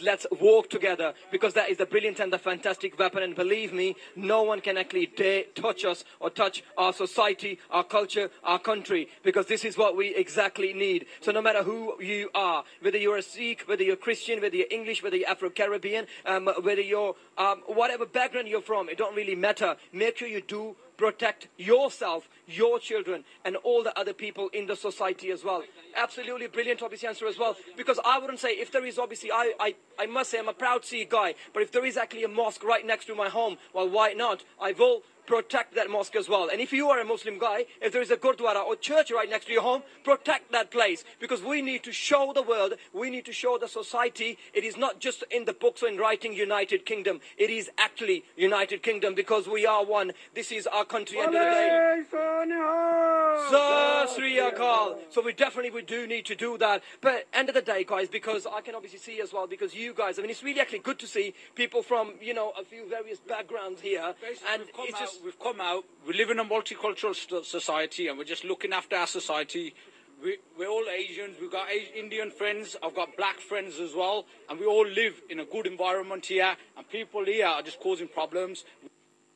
let's walk together, because that is the brilliant and the fantastic weapon. And believe me, no one can actually dare touch us or touch our society, our culture, our country, because this is what we exactly need. So no matter who you are, whether you're a Sikh, whether you're Christian, whether you're English, whether you're Afro-Caribbean, whether you're whatever background you're from, it don't really matter. Make sure you do protect yourself, your children, and all the other people in the society as well. Absolutely brilliant, obviously, answer as well. Because I wouldn't say, if there is, obviously, I must say I'm a proud Sikh guy, but if there is actually a mosque right next to my home, well, why not? I will protect that mosque as well. And if you are a Muslim guy, if there is a Gurdwara or church right next to your home, protect that place. Because we need to show the world, we need to show the society, it is not just in the books or in writing United Kingdom. It is actually United Kingdom, because we are one. This is our country end of the day. Sir Sri Akal. So we do need to do that. But end of the day, guys, because I can obviously see as well, because you guys, I mean, it's really actually good to see people from, you know, a few various backgrounds here. Basically, and it's just... We've come out, we live in a multicultural society, and we're just looking after our society. We're all Asians, we've got Indian friends, I've got black friends as well, and we all live in a good environment here, and people here are just causing problems.